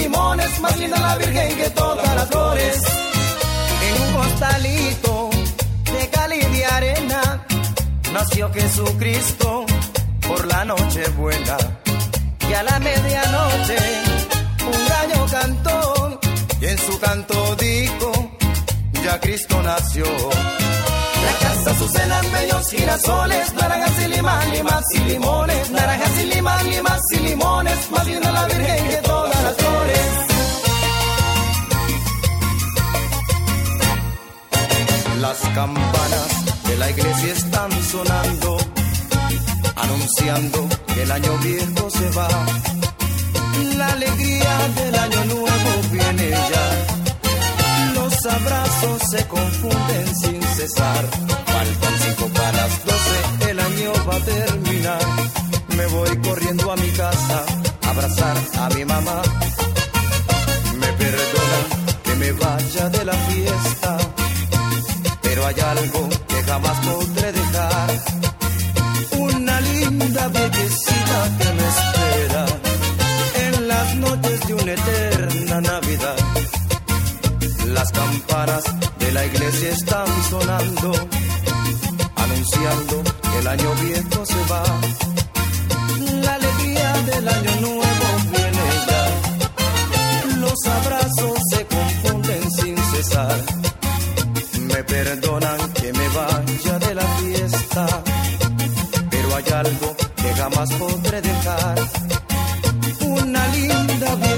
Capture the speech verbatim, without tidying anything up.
limones, más linda la Virgen que todas las flores. En un costalito de cal y de arena nació Jesucristo por la noche buena. Y a la medianoche un gallo cantó y en su canto dijo: ya Cristo nació. La casa Azucenas, bellos girasoles, naranjas y limas, limas y limones, naranjas y limas, limas y limones, más linda la Virgen que todas las flores. Las campanas de la iglesia están sonando, anunciando que el año viejo se va. La alegría del año nuevo viene ya. Los abrazos se confunden sin cesar. Faltan cinco para las doce, el año va a terminar. Me voy corriendo a mi casa a abrazar a mi mamá. Me perdona que me vaya de la fiesta, pero hay algo que jamás podré dejar. Una linda viejecita que me espera en las noches de una eterna Navidad. Las campanas de la iglesia están sonando, anunciando que el año viejo se va. La alegría del año nuevo viene ya. Los abrazos se confunden sin cesar. Me perdonan que me vaya de la fiesta, pero hay algo que jamás podré dejar. Una linda